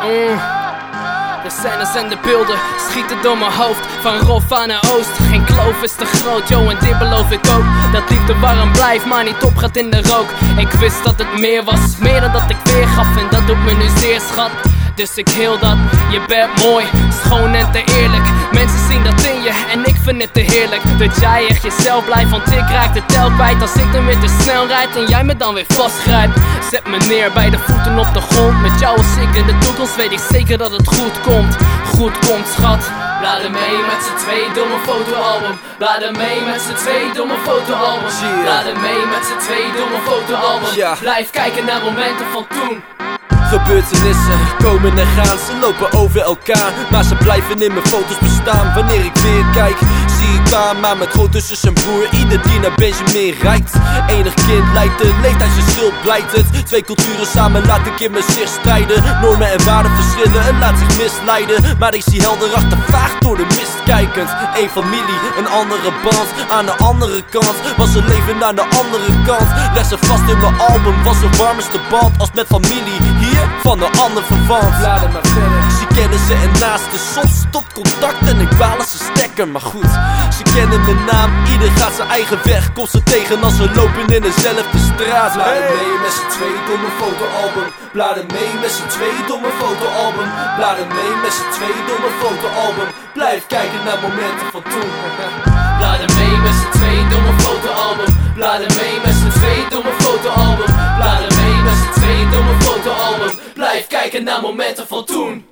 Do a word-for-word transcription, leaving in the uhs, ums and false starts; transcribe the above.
Mm. De scènes en de beelden schieten door mijn hoofd. Van Roffa naar Oost, geen kloof is te groot. Yo, en dit beloof ik ook, dat liefde warm blijft, maar niet opgaat in de rook. Ik wist dat het meer was, meer dan dat ik weergaf. En dat doet me nu zeer schat. Dus ik heel dat, je bent mooi, schoon en te eerlijk. Mensen zien dat in je en ik vind het te heerlijk. Dat jij echt jezelf blijft, want ik raak de tel kwijt. Als ik dan weer te snel rijd en jij me dan weer vastgrijpt. Zet me neer bij de voeten op de grond. Met jou als ik in de toekomst weet ik zeker dat het goed komt. Goed komt, schat. Blader mee met z'n twee, door mijn fotoalbum. Blader mee met z'n twee, door mijn fotoalbum. Blader mee met z'n twee, door mijn fotoalbum. Blijf kijken naar momenten van toen. Gebeurtenissen komen en gaan, ze lopen over elkaar, maar ze blijven in mijn foto's bestaan. Wanneer ik weer kijk, zie ik Mama met grote zus en broer, ieder die naar Benjamin reikt. Enig kind lijkt het, leeftijd zijn schuld blijkt het. Twee culturen samen laat ik in me zich strijden. Normen en waarden verschillen en laat zich misleiden. Maar ik zie helder achter vaag door de mist kijkend. Eén familie, een andere band. Aan de andere kant was een leven aan de andere kant. Leg ze vast in mijn album, was de warmste band als met familie. Hier van een ander verwant. Laat het maar verder. Ze kennen ze en naasten, soms stopt contact en ik baal als ze stekken. Maar goed, ze kennen mijn naam, ieder gaat zijn eigen weg. Kom ze tegen als we lopen in dezelfde straat. Blader hey. mee met z'n twee door mijn fotoalbum. Blader mee met z'n twee door mijn fotoalbum. Blader mee met z'n twee door mijn fotoalbum. Blijf kijken naar momenten van toen. Blader mee met z'n twee door mijn fotoalbum. Blader mee met z'n twee door mijn fotoalbum. Blader mee met z'n twee door mijn fotoalbum. Blijf kijken naar momenten van toen.